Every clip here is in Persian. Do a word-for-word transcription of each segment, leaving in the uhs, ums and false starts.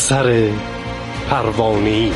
اثر پروانه‌ای.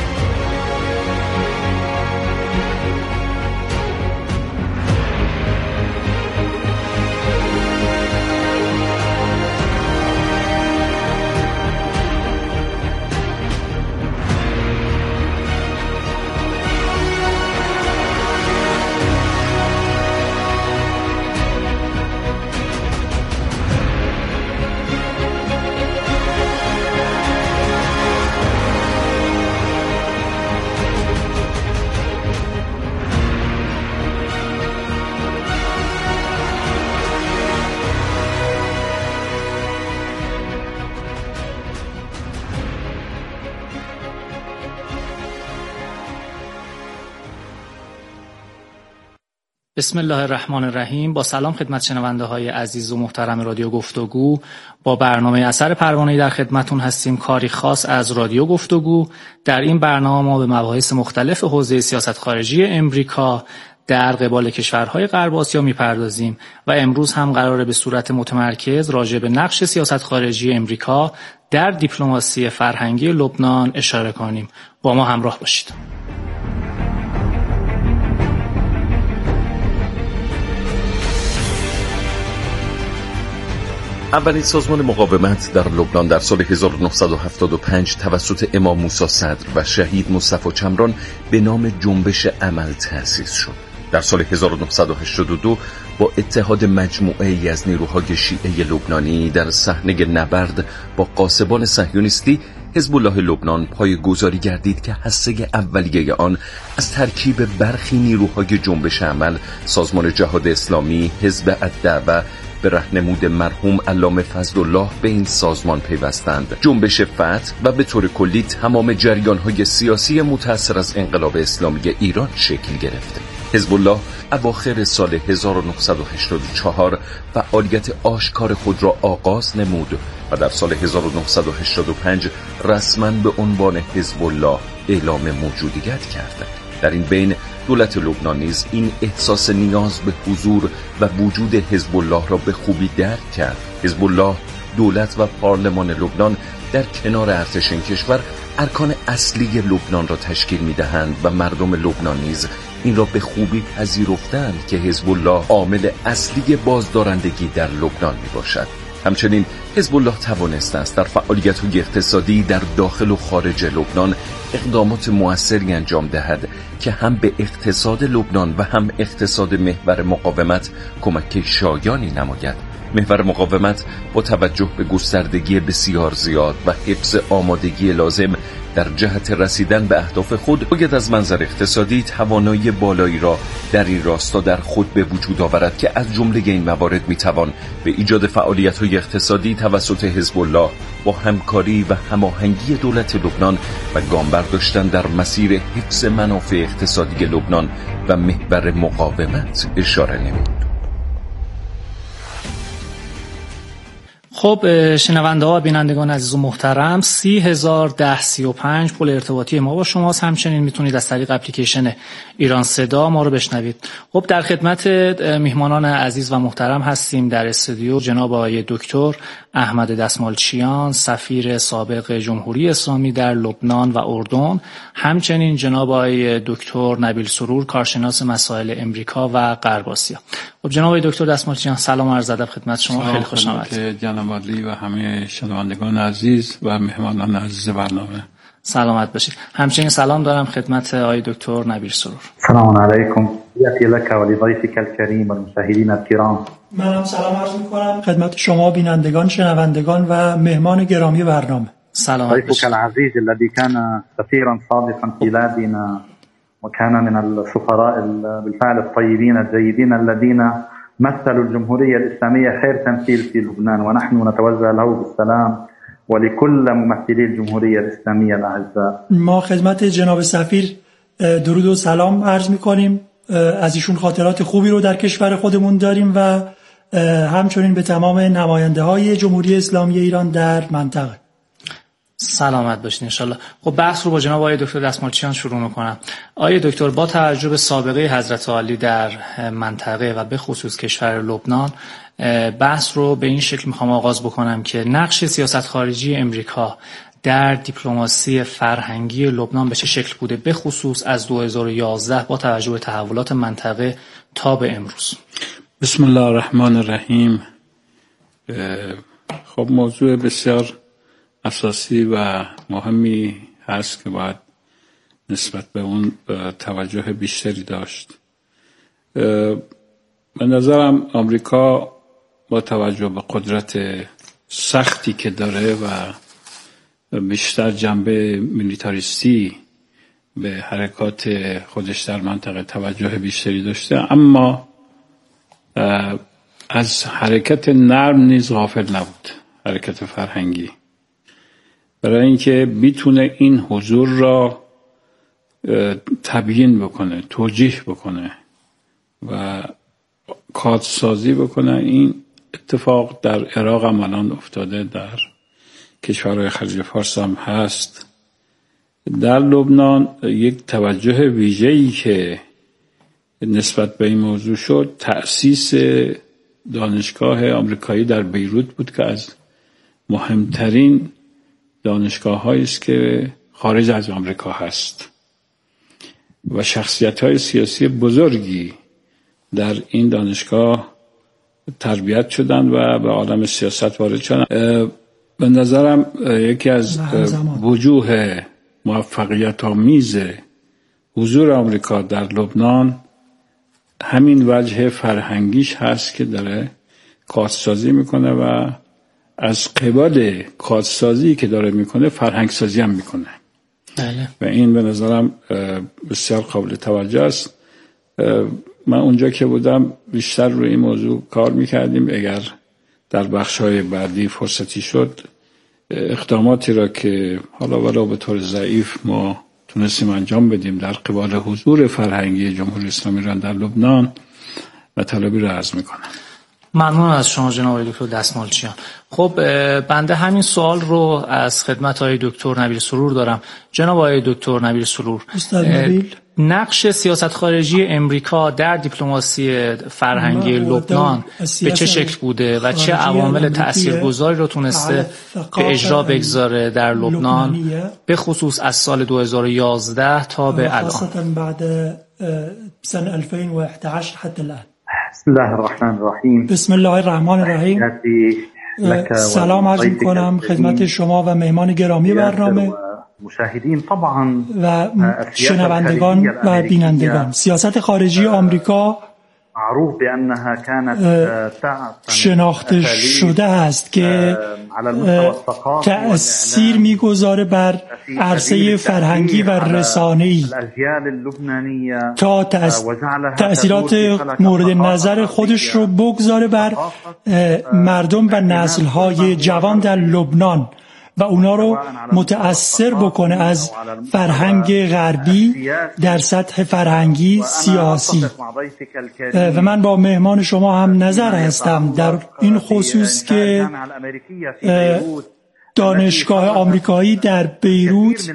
بسم الله الرحمن الرحیم. با سلام خدمت شنونده های عزیز و محترم رادیو گفتگو. با برنامه اثر پروانه‌ای در خدمتون هستیم، کاری خاص از رادیو گفتگو. در این برنامه ما به مباحث مختلف حوزه سیاست خارجی امریکا در قبال کشورهای غرب آسیا میپردازیم و امروز هم قراره به صورت متمرکز راجع به نقش سیاست خارجی امریکا در دیپلماسی فرهنگی لبنان اشاره کنیم. با ما همراه باشید. اولین سازمان مقاومت در لبنان در سال هزار و نهصد و هفتاد و پنج توسط امام موسی صدر و شهید مصطفی چمران به نام جنبش عمل تأسیس شد. در سال هزار و نهصد و هشتاد و دو با اتحاد مجموعه‌ای از نیروهای شیعه لبنانی در صحنه نبرد با غاصبان صهیونیستی، حزب الله لبنان پایه‌گذاری گردید که هسته اولیه آن از ترکیب برخی نیروهای جنبش عمل، سازمان جهاد اسلامی، حزب الدعوه به راهنمود مرحوم علامه فضلالله به این سازمان پیوستند. جنبش فتح و به طور کلی تمام جریان‌های سیاسی متأثر از انقلاب اسلامی ایران شکل گرفت. حزب الله اواخر سال هزار و نهصد و هشتاد و چهار فعالیت آشکار خود را آغاز نمود و در سال هزار و نهصد و هشتاد و پنج رسما به عنوان حزب الله اعلام موجودیت کرد. در این بین دولت لبنان نیز این احساس نیاز به حضور و وجود حزب الله را به خوبی درک کرد. حزب الله، دولت و پارلمان لبنان در کنار ارتش این کشور ارکان اصلی لبنان را تشکیل می‌دهند و مردم لبنان نیز این را به خوبی پذیرفتند که حزب الله عامل اصلی بازدارندگی در لبنان میباشد. همچنین حزب الله توانسته است در فعالیت‌های اقتصادی در داخل و خارج لبنان اقدامات مؤثری انجام دهد که هم به اقتصاد لبنان و هم اقتصاد محور مقاومت کمک شایانی نماید. محور مقاومت با توجه به گستردگی بسیار زیاد و حفظ آمادگی لازم در جهت رسیدن به اهداف خود باید از منظر اقتصادی توانایی بالایی را در این راستا در خود به وجود آورد که از جمله این موارد میتوان به ایجاد فعالیت‌های اقتصادی توسط حزب الله با همکاری و هماهنگی دولت لبنان و گام برداشتن در مسیر حفظ منافع اقتصادی لبنان و محور مقاومت اشاره نمود. خب شنونده ها و بینندگان عزیز و محترم، سی هزار ده سی و پنج پل ارتباطی ما با شماست. همچنین میتونید از طریق اپلیکیشن ایران صدا ما رو بشنوید. خب در خدمت میهمانان عزیز و محترم هستیم در استودیو. جناب آقای دکتر احمد دستمالچیان، سفیر سابق جمهوری اسلامی در لبنان و اردن، همچنین جناب آقای دکتر نبیل سرور، کارشناس مسائل امریکا و غرب آسیا. خب جناب آقای دکتر دستمالچیان، سلام و عرض ادب خدمت شما. خیلی خوش آمدید. جناب عالی و همه شنوندگان عزیز و مهمانان عزیز برنامه، سلامت باشید. همچنین سلام دارم خدمت آقای دکتر نبیل سرور. سلام علیکم. یاتی لک و لضیفک الکریم و المشاهدین الکرام. منم سلام عرض می‌کنم خدمت شما بینندگان، شنوندگان و مهمان گرامی برنامه. سلام ضيفك العزيز الذي كان سفيرا صادقا في بلادنا وكان من السفراء بالفعل الطيبين الجيدين الذين مثلوا الجمهورية الإسلامية خير تمثيل في لبنان، ونحن نتوجه له بالسلام ولكل ممثلي الجمهورية الإسلامية الأعزاء. ما خدمت جناب سفیر درود و سلام عرض می‌کنیم. از ایشون خاطرات خوبی رو در کشور خودمون داریم و همچنین به تمام نماینده‌های جمهوری اسلامی ایران در منطقه. سلامت باشین انشالله. خب بحث رو با جناب آقای دکتر دستمالچیان شروع میکنم. آقای دکتر، با توجه به سابقه حضرت عالی در منطقه و به خصوص کشور لبنان، بحث رو به این شکل میخوام آغاز بکنم که نقش سیاست خارجی امریکا در دیپلماسی فرهنگی لبنان به چه شکل بوده، به خصوص از دو هزار و یازده با توجه به تحولات منطقه تا به امروز؟ بسم الله الرحمن الرحیم. خب موضوع بسیار اساسی و مهمی هست که باید نسبت به اون توجه بیشتری داشت. به نظرم آمریکا با توجه به قدرت سختی که داره و بیشتر جنبه میلیتاریستی به حرکات خودش در منطقه توجه بیشتری داشته، اما از حرکت نرم نیز غافل نبود، حرکت فرهنگی، برای اینکه بیتونه این حضور را تبیین بکنه، توجیه بکنه و کادسازی بکنه. این اتفاق در عراق هم الان افتاده، در کشورهای خلیج فارس هم هست. در لبنان یک توجه ویژه‌ای که نسبت به این موضوع شد تأسیس دانشگاه آمریکایی در بیروت بود که از مهمترین دانشگاه‌هایی است که خارج از آمریکا هست و شخصیت‌های سیاسی بزرگی در این دانشگاه تربیت شدن و به عالم سیاست وارد شدن. به نظرم یکی از وجوه موفقیت آمیز حضور آمریکا در لبنان همین وجه فرهنگیش هست که داره کادسازی میکنه و از قبال کادسازی که داره میکنه فرهنگسازی هم میکنه. بله. و این به نظرم بسیار قابل توجه است. من اونجا که بودم بیشتر روی این موضوع کار میکردیم. اگر در بخش‌های بعدی فرصتی شد اقداماتی را که حالا ولو به طور ضعیف ما تونستیم انجام بدیم در قبال حضور فرهنگی جمهوری اسلامی ایران در لبنان مطالبی را عرض میکنم. ممنون از شما جناب دکتر دستمالچیان. خب بنده همین سوال رو از خدمت آقای دکتر نبیل سرور دارم. جناب آقای دکتر نبیل سرور، نقش سیاست خارجی امریکا در دیپلماسی فرهنگی لبنان به چه شکل بوده و چه عوامل تاثیرگذاری رو تونسته به اجرا بگذاره در لبنان، به خصوص از سال دو هزار و یازده تا به الان؟ بعد سنه ألفين وأحد عشر حتى الآن. بسم الله الرحمن الرحیم. بسم الله الرحمن الرحیم. سلام عرض می‌کنم خدمت شما و مهمان گرامی برنامه مشاهدین طبعا و شنوندگان و بینندگان. سیاست خارجی آمریکا معروف بانها كانت شناخته شده است که تأثیر میگذاره بر عرصه فرهنگی و رسانه‌ای تا تأثیرات مورد نظر خودش رو بگذاره بر مردم و نسل‌های جوان در لبنان و اونا رو متأثر بکنه از فرهنگ غربی در سطح فرهنگی سیاسی. و من با مهمان شما هم نظر هستم در این خصوص که دانشگاه آمریکایی در بیروت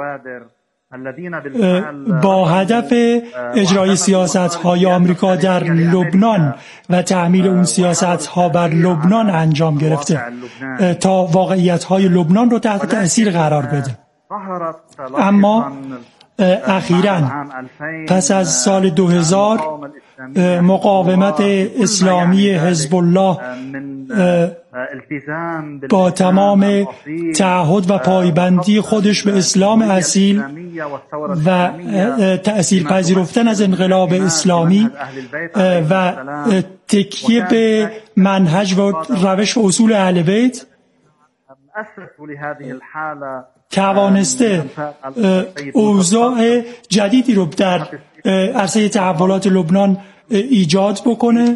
با هدف اجرای سیاست‌های آمریکا در لبنان و تعمیل اون سیاست‌ها بر لبنان انجام گرفته تا واقعیت‌های لبنان رو تحت تأثیر قرار بده. اما اخیراً پس از سال دو هزار مقاومت اسلامی حزب الله با تمام تعهد و پایبندی خودش به اسلام اصیل و تأثیر پذیرفتن از انقلاب اسلامی و تکیه به منهج و روش و اصول اهل بیت توانسته اوضاع جدیدی رو در عرصه تحولات لبنان ایجاد بکنه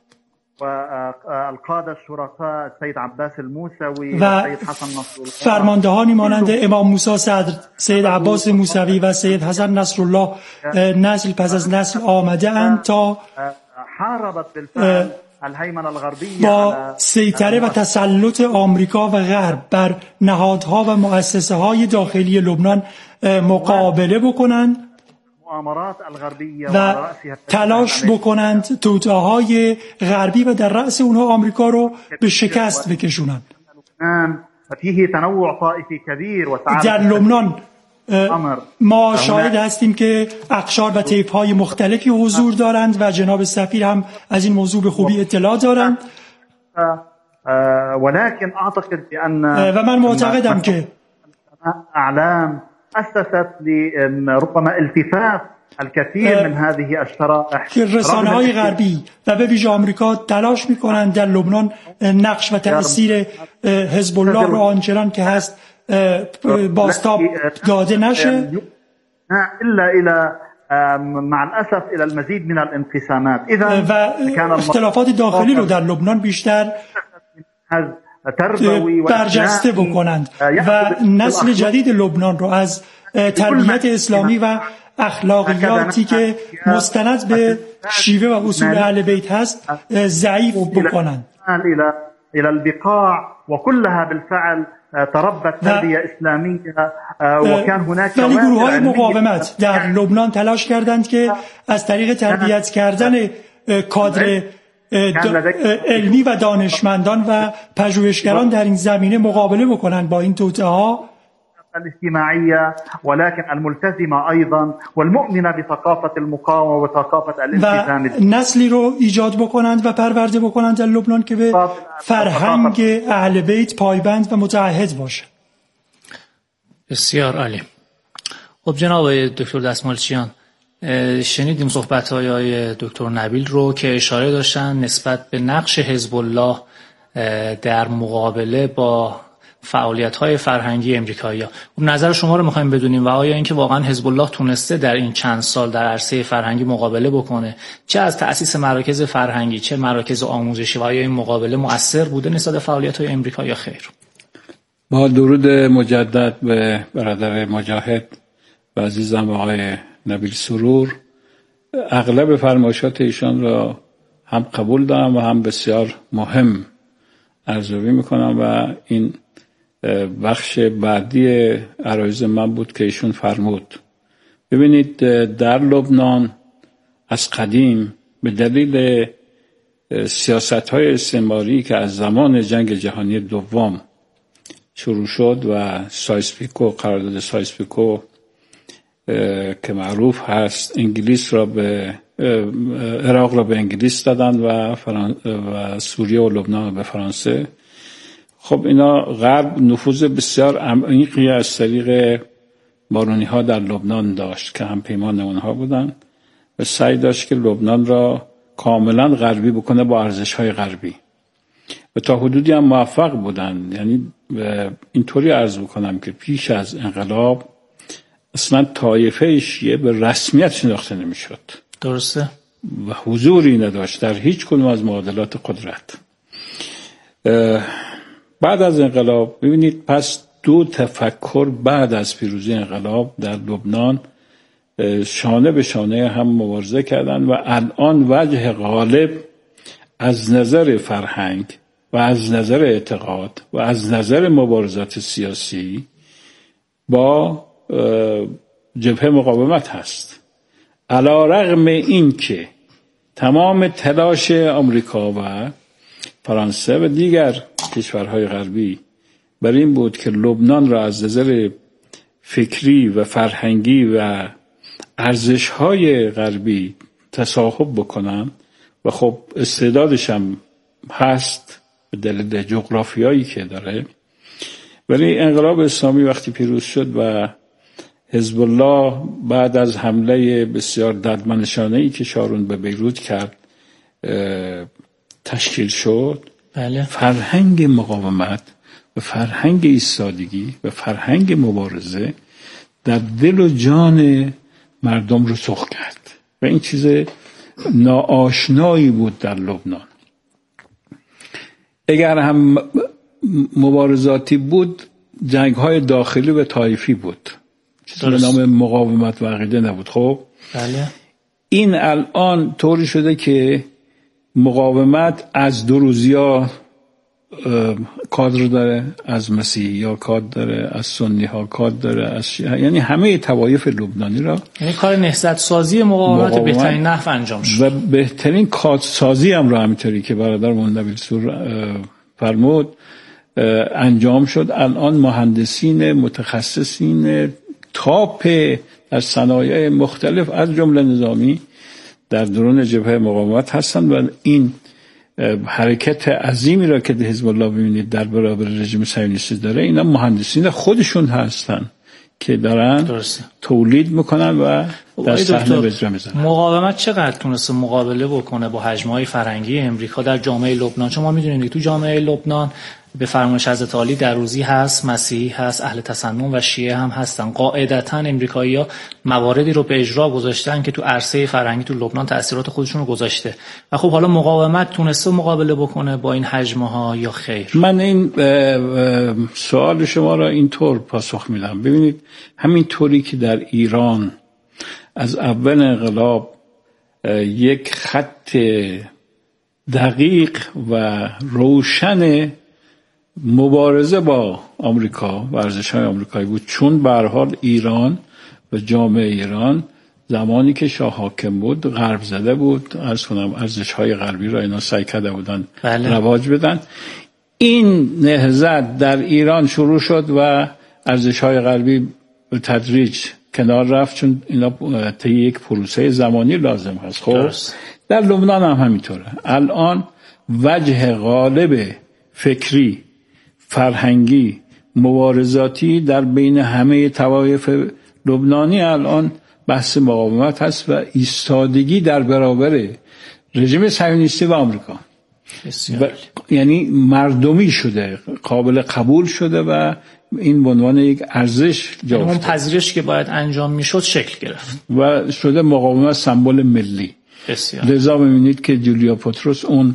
و فرماندهانی مانند امام موسی صدر، سید عباس موسوی و سید حسن نصرالله نسل پس از نسل آمده اند تا با سیطره و تسلط آمریکا و غرب بر نهادها و مؤسسه های داخلی لبنان مقابله بکنند و تلاش بکنند توطئه‌های غربی و در رأس اونها آمریکا رو به شکست بکشونند. فيه تنوع طائفي كبير وتعرف در لبنان ما شاهد هستیم که اقشار و طیف‌های مختلفی حضور دارند و جناب سفیر هم از این موضوع به خوبی اطلاع دارند. ولكن اعتقد بان و من معتقدم که اعلام اسست لربما التفاف الكثير من هذه الشرائح که رسانه‌های غربی و به ویژه آمریکا تلاش می‌کنند در لبنان نقش و تأثیر حزب الله رو آنچنان که هست بازتاب داده نشه الا الى مع الاسف الى المزيد من الانقسامات. اذا و اختلافات داخلی رو در لبنان بیشتر برجسته بکنند و نسل جدید لبنان رو از تربیت اسلامی و اخلاقیاتی که مستند به شیوه و اصول اهل بیت هست ضعیف بکنند. الى البقاع وكلها بالفعل تربت تربیه اسلامی و كان هناك ولی گروه‌های مقاومت در لبنان تلاش کردند که از طریق تربیت کردن کادر علمی و دانشمندان و پژوهشگران در این زمینه مقابله بکنند با این توطئه‌ها الاجتماعية ولكن الملتزمة أيضا والمؤمنة بثقافة المقاومة وثقافة الالتزام و نسلی رو ایجاد بکنند و پرورده بکنند در لبنان که به فرهنگ اهل بیت پایبند و متعهد باشه. بسیار عالی. خب جناب دکتر دستمالچیان، شنیدیم صحبت‌های آقای دکتر نبیل رو که اشاره داشتن نسبت به نقش حزب الله در مقابله با فعالیت‌های فرهنگی امریکایی‌ها. نظر شما رو می‌خوایم بدونیم و آیا اینکه واقعا حزب الله تونسته در این چند سال در عرصه فرهنگی مقابله بکنه، چه از تأسیس مراکز فرهنگی چه مراکز آموزشی، و آیا این مقابله مؤثر بوده نسبت به فعالیت‌های امریکا یا خیر؟ با درود مجدد به برادر مجاهد و عزیزم آقای نبیل سرور، اغلب فرمایشات ایشان را هم قبول دارم و هم بسیار مهم ارزیابی می‌کنم و این بخش بعدی عرایض من بود که ایشون فرمود. ببینید در لبنان از قدیم به دلیل سیاست‌های استعماری که از زمان جنگ جهانی دوم شروع شد و سایس-پیکو، قرارداد سایس-پیکو که معروف هست، انگلیس را به عراق را به انگلیس دادن و, فران... و سوریه و لبنان را به فرانسه. خب اینا غرب نفوذ بسیار عمیقی از طریق بارونی ها در لبنان داشت که هم پیمان اونها بودن و سعی داشت که لبنان را کاملا غربی بکنه با ارزش های غربی و تا حدودی هم موفق بودن. یعنی اینطوری عرض بکنم که پیش از انقلاب اصلا طایفه شیعه به رسمیت شناخته نمیشد. درسته. و حضوری نداشت در هیچ کدوم از معادلات قدرت. بعد از انقلاب ببینید پس دو تفکر بعد از پیروزی انقلاب در لبنان شانه به شانه هم مبارزه کردند و الان وجه غالب از نظر فرهنگ و از نظر اعتقاد و از نظر مبارزات سیاسی با جبهه مقاومت هست. علی رغم این که تمام تلاش آمریکا و فرانسه و دیگر کشورهای غربی بر این بود که لبنان را از نظر فکری و فرهنگی و ارزش‌های غربی تصاحب بکنن و خب استعدادش هم هست به دلیل جغرافیایی که داره، ولی انقلاب اسلامی وقتی پیروز شد و حزب الله بعد از حمله بسیار ددمنشانه‌ای که شارون به بیروت کرد تشکیل شد، بله. فرهنگ مقاومت و فرهنگ ایستادگی و فرهنگ مبارزه در دل و جان مردم رسوخ کرد و این چیز ناآشنایی بود در لبنان. اگر هم مبارزاتی بود، جنگ‌های داخلی و طایفی بود، چیزی به نام مقاومت و عقیده نبود. خب بله. این الان طوری شده که مقاومت از دروزیا کادر داره، از مسیحی ها کادر داره، از سنی ها کادر داره، از شیعه، یعنی همه طوایف لبنانی را، یعنی کار نهضت سازی مقاومت, مقاومت بهترین نحو انجام شد و بهترین کادر سازی هم را همینطوری که برادرمون نبیل سرور فرمود انجام شد. الان مهندسین متخصصین تاپ در صنایع مختلف از جمله نظامی در درون جبهه مقاومت هستند و این حرکت عظیمی را که حزب الله ببینید در برابر رژیم صهیونیستی داره، اینا مهندسین خودشون هستن که دارن درسته. تولید میکنن و در صحنه به اجرا میذارن. مقاومت چقدر تونسته مقابله بکنه با حجم‌های فرنگی امریکا در جامعه لبنان؟ شما میدونید تو جامعه لبنان به فرمایش حضرت عالی دروزی هست، مسیحی هست، اهل تسنن و شیعه هم هستن. قاعدتاً امریکایی‌ها مواردی رو به اجرا گذاشتن که تو عرصه فرهنگی تو لبنان تأثیرات خودشون رو گذاشته. و خب حالا مقاومت تونسته مقابله بکنه با این حجم‌ها یا خیر؟ من این سوال شما را اینطور پاسخ میدم. ببینید همین طوری که در ایران از اول انقلاب یک خط دقیق و روشن مبارزه با آمریکا و ارزش‌های آمریکایی بود، چون به هر حال ایران و جامعه ایران زمانی که شاه حاکم بود غرب زده بود، عرض کنم ارزش‌های غربی را اینا سعی کرده بودن بله. رواج بدن. این نهضت در ایران شروع شد و ارزش‌های غربی به تدریج کنار رفت، چون اینا طی یک پروسه زمانی لازم هست. خب در لبنان هم همینطوره. الان وجه غالب فکری، فرهنگی، مبارزاتی در بین همه طوایف لبنانی الان بحث مقاومت هست و ایستادگی در برابر رژیم صهیونیستی و آمریکا. و یعنی مردمی شده، قابل قبول شده و این به عنوان یک ارزش جا افتاده. اون پذیرش که باید انجام میشد شکل گرفت و شده مقاومت سمبل ملی. بسیار. لذا می‌بینید که جولیا پطرس اون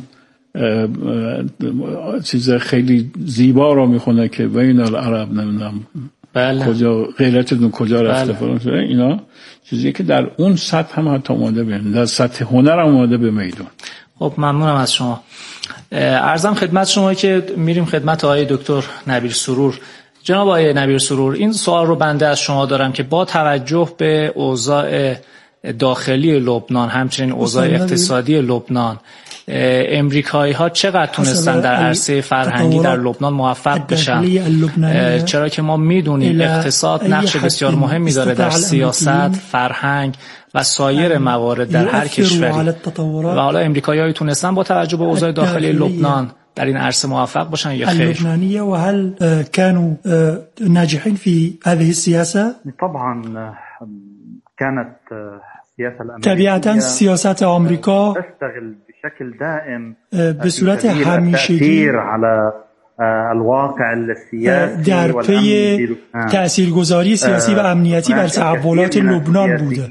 چیز خیلی زیبا رو میخونه که بین العرب نمیدونم بله. کجا غیرتتون کجا رفته فلان شده. اینا چیزی که در اون سطح هم حتی اومده بیان، در سطح هنر هم اومده به میدون. خب ممنونم از شما. عرضم خدمت شما که میریم خدمت آقای دکتر نبیل سرور. جناب آقای نبیل سرور، این سوال رو بنده از شما دارم که با توجه به اوضاع داخلی لبنان، همچنین اوضاع اقتصادی لبنان، امریکایی ها چقدر تونستن در عرصه فرهنگی در لبنان موفق بشن؟ چرا که ما میدونیم اقتصاد نقش بسیار مهمی داره در سیاست، فرهنگ و سایر موارد در هر کشوری و حالا امریکایی ها تونستن با توجه به اوضاع داخلی لبنان در این عرصه موفق باشن یا خیر؟ اللبنانية وهل كانوا ناجحين في هذه السياسة؟ طبعا كانت السياسة الأمريكية طبيعتاً سیاست آمریکا تشتغل بشكل دائم به صورت همیشگی على الواقع السياسي در پی تأثیرگذاری سیاسی و امنیتی بر تحولات لبنان بوده.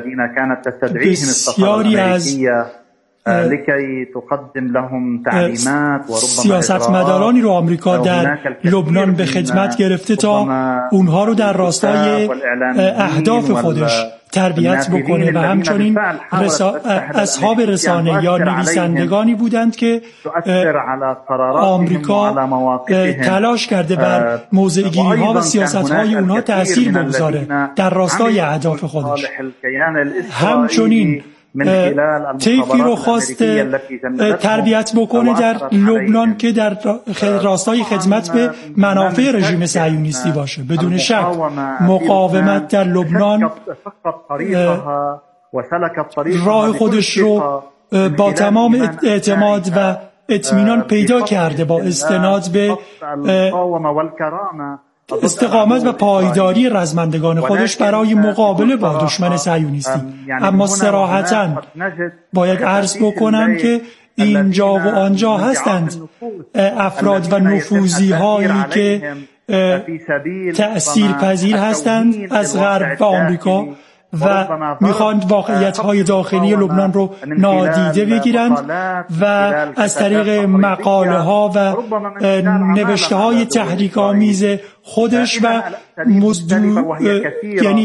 بسیاری از لكي تقدم لهم تعليمات وربما سیاستمدارانی رو آمریکا در لبنان به خدمت گرفته تا اونها رو در راستای اهداف خودش تربیت بکنه و همچنین رسا... اصحاب رسانه یا نویسندگانی بودند که آمریکا تلاش کرده بر موضع‌گیری ها و سیاست های اونها تأثیر بگذاره در راستای اهداف خودش. همچنین طیفی رو خواست تربیت بکنه در لبنان که در راستای خدمت به منافع رژیم صهیونیستی باشه. بدون شک مقاومت در لبنان راه خودش رو با تمام اعتماد و اطمینان پیدا کرده با استناد به استقامت و پایداری رزمندگان خودش برای مقابله با دشمن صهیونیستی. اما صراحتاً باید عرض بکنم که اینجا و آنجا هستند افراد و نفوذی هایی که تأثیر پذیر هستند از غرب و آمریکا و میخواند واقعیت های داخلی لبنان رو نادیده بگیرند و از طریق مقاله ها و نوشته های تحریک آمیز خودش و مزدو یعنی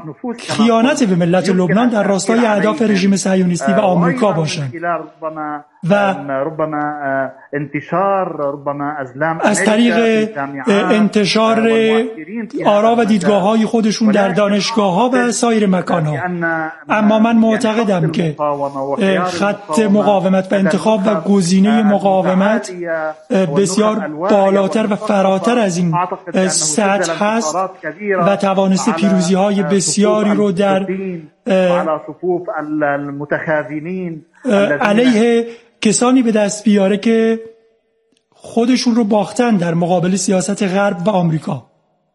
خیانت به ملت لبنان در راستای اهداف رژیم صهیونیستی و آمریکا باشند. و ربما انتشار ربما ازلام از طریق انتشار آرا و دیدگاه‌های خودشون در دانشگاه‌ها و سایر مکان‌ها. اما من معتقدم که خط مقاومت و انتخاب و گزینه مقاومت بسیار بالاتر و فراتر از این سطح هست و توانسته پیروزی‌های بسیاری رو در علیه کسانی به دست بیاره که خودشون رو باختن در مقابل سیاست غرب و آمریکا.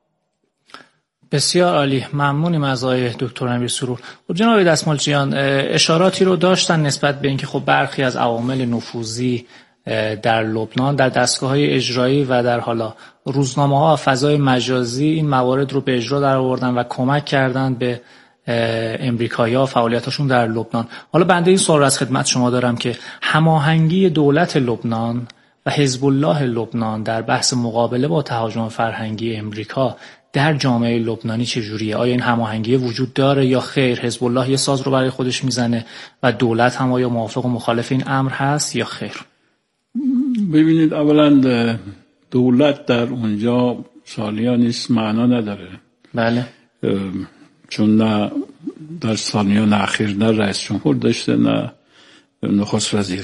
بسیار عالی، ممنونیم از آقای دکتر امیر سرور. خب جناب دستمالچیان اشاراتی رو داشتن نسبت به اینکه خب برخی از عوامل نفوذی در لبنان در دستگاه‌های اجرایی و در حالا روزنامه‌ها و فضای مجازی این موارد رو به اجرا در آوردن و کمک کردن به امریکایی‌ها فعالیتاشون در لبنان. حالا بنده این سوال از خدمت شما دارم که هماهنگی دولت لبنان و حزب الله لبنان در بحث مقابله با تهاجم فرهنگی امریکا در جامعه لبنانی چجوریه؟ آیا این هماهنگی وجود داره یا خیر؟ حزب الله یه ساز رو برای خودش میزنه و دولت هم آیا موافق و مخالف این امر هست یا خیر؟ ببینید، اولا دولت در اونجا سالیا نیست، معنا نداره. بله. چون نه در سالیان اخیر نه رئیس جمهور داشته نه نخست وزیر.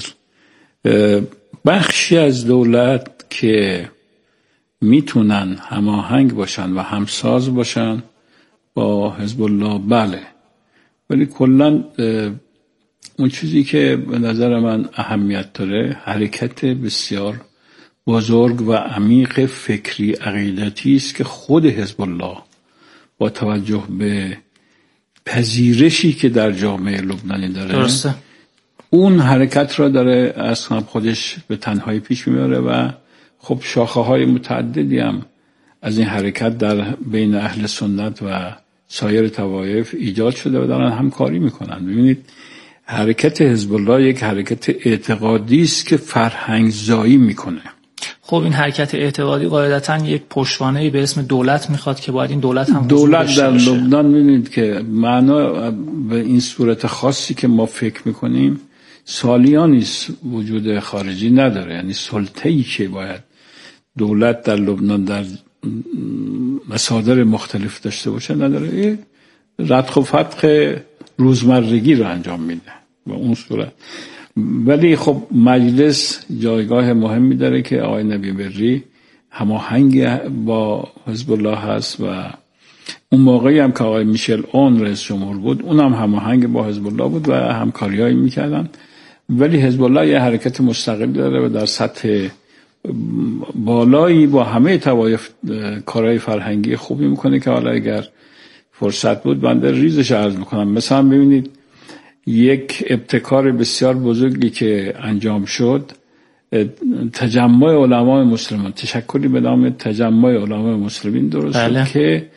بخشی از دولت که میتونن هماهنگ باشن و همساز باشن با حزب الله، بله، ولی کلا اون چیزی که به نظر من اهمیت داره حرکت بسیار بزرگ و عمیق فکری عقیدتی است که خود حزب الله با توجه به پذیرشی که در جامعه لبنانی داره درسته. اون حرکت را داره از خودش به تنهایی پیش میبره و خب شاخه های متعددی هم از این حرکت در بین اهل سنت و سایر طوایف ایجاد شده و دارن همکاری میکنن. ببینید، حرکت حزب الله یک حرکت اعتقادی است که فرهنگ زایی میکنه. خب این حرکت اعتقادی قاعدتاً یک پشتوانه‌ای به اسم دولت میخواد که باید این دولت هم دولت در لبنان می‌بینید که معنا به این صورت خاصی که ما فکر میکنیم سالیانی وجود خارجی نداره. یعنی سلطه‌ای که باید دولت در لبنان در مصادر مختلف داشته باشه نداره. ردخ و فتق روزمرگی رو انجام میده به اون صورت. ولی خب مجلس جایگاه مهمی داره که آقای نبی بری هماهنگ با حزب الله هست و اون موقعی هم که آقای میشل اون رئیس جمهور بود اونم هماهنگ با حزب الله بود و همکاریایی میکردن. ولی حزب الله یه حرکت مستقل داره و در سطح بالایی با همه طوایف کارهای فرهنگی خوبی میکنه که حالا اگر فرصت بود بنده ریزش عرض میکنم. مثلا ببینید یک ابتکار بسیار بزرگی که انجام شد، تجمع علمای مسلمان، تشکلی به نام تجمع علمای مسلمین درست بله. شد که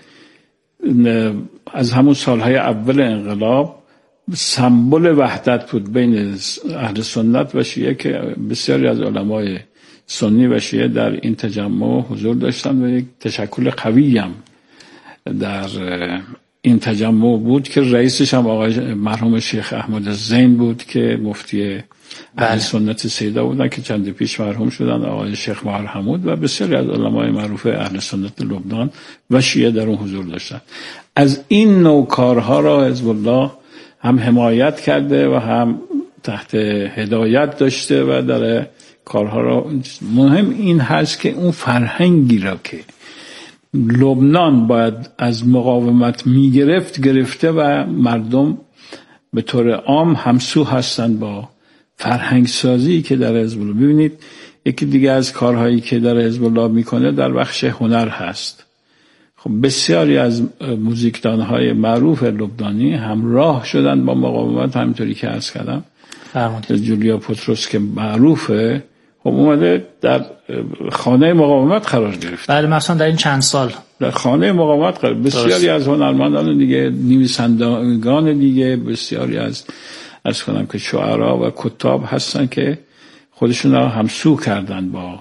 از همون سالهای اول انقلاب سمبل وحدت بود بین اهل سنت و شیعه که بسیاری از علمای سنی و شیعه در این تجمع حضور داشتن و یک تشکل قوی هم در این تجمع بود که رئیسش هم آقای مرحوم شیخ احمد زین بود که مفتی اهل سنت سیدا بودن که چند پیش مرحوم شدن، آقای شیخ ماهر حمود و بسیاری از علمای معروف اهل سنت لبنان و شیعه در اون حضور داشتن. از این نوع کارها را حزب الله هم حمایت کرده و هم تحت هدایت داشته و در کارها را. مهم این هست که اون فرهنگی را که لبنان باید از مقاومت میگرفت گرفته و مردم به طور عام همسو هستند با فرهنگ سازی که در حزب الله. ببینید یکی دیگه از کارهایی که در حزب الله میکنه در بخش هنر هست. خب بسیاری از موزیکدانهای معروف لبنانی همراه شدن با مقاومت، همینطوری که عرض کردم جولیا پتروس که معروفه خب اومده در خانه مقاومت قرار گرفت. بله، مثلا در این چند سال در خانه مقاومت قرار. بسیاری از هنرمندان دیگه، نویسندگان دیگه، بسیاری از از کنم که شعرا و کتاب هستن که خودشون را همسو کردن با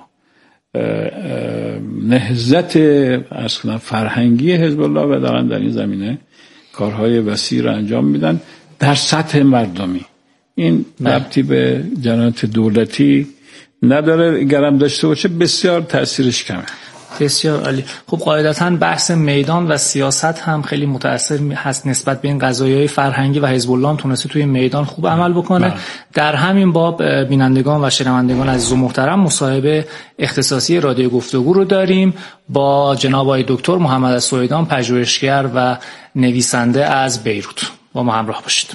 نهضت از کنم فرهنگی حزب الله و دارن در این زمینه کارهای وسیع را انجام میدن در سطح مردمی. این ربطی به جنایت دولتی نداره، اگرم داشته باشه بسیار تأثیرش کمه. بسیار عالی. خب قاعدتاً بحث میدان و سیاست هم خیلی متأثر هست نسبت به این قضایای فرهنگی و حزب الله هم تونسته توی میدان خوب عمل بکنه. بله. در همین باب بینندگان و شنوندگان عزیز و محترم مصاحبه اختصاصی رادیو گفتگو رو داریم با جناب آقای دکتر محمد السویدان، پژوهشگر و نویسنده از بیروت. با ما همراه باشید.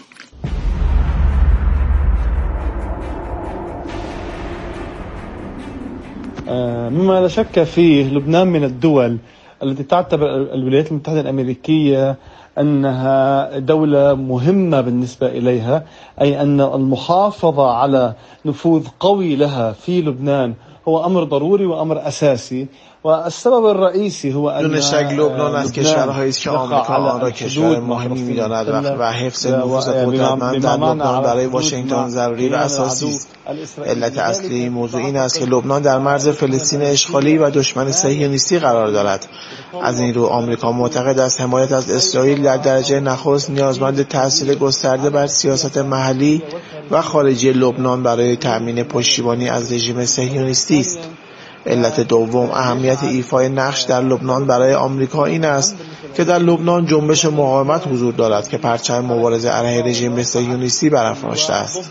مما لا شك فيه لبنان من الدول التي تعتبر الولايات المتحدة الأمريكية أنها دولة مهمة بالنسبة إليها، أي أن المحافظة على نفوذ قوي لها في لبنان هو أمر ضروري وأمر أساسي. والسبب الرئيسي هو أن دون شک لبنان از کشورهایی است که آمریکا آن را کشور مهمی می‌داند و حفظ نفوذ قدرتمند در لبنان برای واشنگتن ضروری و اساسی است. علت اصلی این موضوع این است که لبنان در مرز فلسطین اشغالی و دشمن صهیونیستی قرار دارد. از این رو آمریکا معتقد است حمایت از اسرائیل در درجه نخست نیازمند تأثیر گسترده بر سیاست محلی و خارجی لبنان برای تأمین پشتیبانی از رژیم صهیونیستی است. علت دوم اهمیت ایفای نقش در لبنان برای آمریکا این است که در لبنان جنبش مقاومت حضور دارد که پرچم مبارزه علیه رژیم صهیونیستی برافراشته است.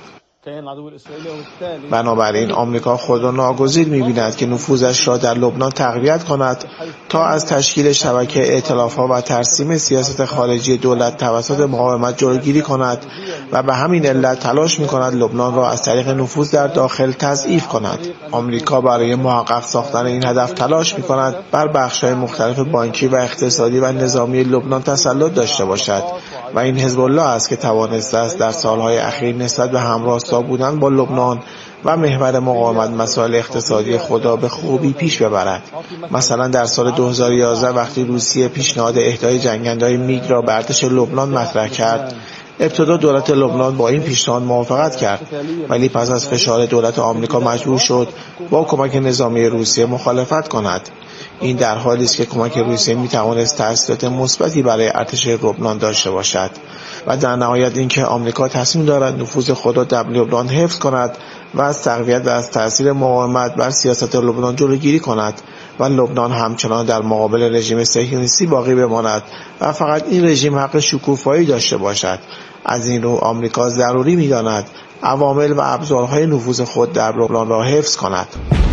بنابراین آمریکا خود را ناگزیر می‌بیند که نفوذش را در لبنان تقویت کند تا از تشکیل شبکه ائتلاف‌ها و ترسیم سیاست خارجی دولت توسط مقاومت جلوگیری کند و به همین علت تلاش می‌کند لبنان را از طریق نفوذ در داخل تضعیف کند. آمریکا برای محقق ساختن این هدف تلاش می‌کند بر بخش‌های مختلف بانکی و اقتصادی و نظامی لبنان تسلط داشته باشد و این حزب الله است که توانسته است در سالهای اخیر نسبت به همراستا بودن با لبنان و محور مقاومت مسائل اقتصادی خود را به خوبی پیش ببرد. مثلا در سال دو هزار و یازده وقتی روسیه پیشنهاد اهدای جنگنده‌های میگ را به ارتش لبنان مطرح کرد، ابتدا دولت لبنان با این پیشنهاد موافقت کرد، ولی پس از فشار دولت آمریکا مجبور شد با کمک نظامی روسیه مخالفت کند. این در حالی است که کمک روسیه میتوانست تأثیرات مثبتی برای ارتش لبنان داشته باشد و در نهایت اینکه آمریکا تصمیم دارد نفوذ خود را در لبنان حفظ کند و از تقویت و از تأثیر مقاومت بر سیاست لبنان جلوگیری کند و لبنان همچنان در مقابل رژیم صهیونیستی باقی بماند و فقط این رژیم حق شکوفایی داشته باشد. از این رو آمریکا ضروری می‌داند عوامل و ابزارهای نفوذ خود در لبنان را حفظ کند.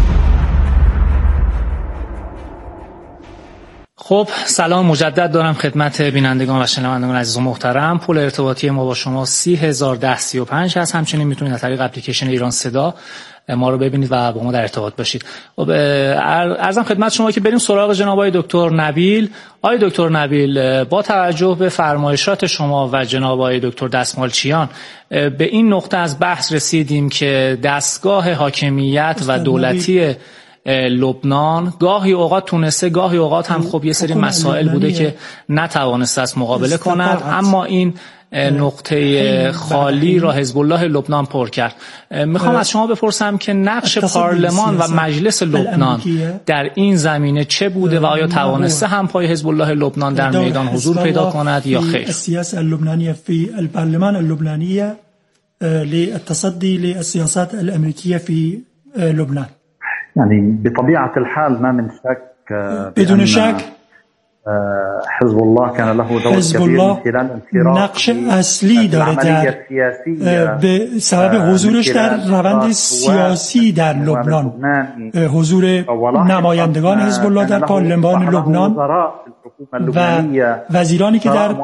خب سلام مجدد دارم خدمت بینندگان و شنوندگان عزیز و محترم. پول ارتباطی ما با شما سی هزار ده سی و پنج هست. همچنین میتونید از طریق اپلیکیشن ایران صدا ما رو ببینید و با ما در ارتباط باشید. خب عرضم خدمت شما که بریم سراغ جناب آقای دکتر نبیل. آقای دکتر نبیل، با توجه به فرمایشات شما و جناب آقای دکتر دستمالچیان به این نقطه از بحث رسیدیم که دستگاه حاکمیت و دولتی لبنان گاهی اوقات تونسته گاهی اوقات هم خب یه سری مسائل بوده که نتوانسته است مقابله کند، اما این نقطه خالی را حزب الله لبنان پر کرد. میخوام از شما بپرسم که نقش پارلمان و مجلس لبنان در این زمینه چه بوده و آیا توانسته هم پای حزب الله لبنان در میدان حضور پیدا کند یا خیر؟ السیاسه اللبنانیه فی البرلمان اللبنانیه للتصدي للسياسات الأمريكية في لبنان. يعني بطبيعة الحال ما من شك بدون شك حزب الله كان له دور كبير من خلال انفراد نقش اصلی داره در به سبب حضورش در روند سیاسی در لبنان، حضور نمایندگان حزب الله در پارلمان لبنان و وزیرانی که در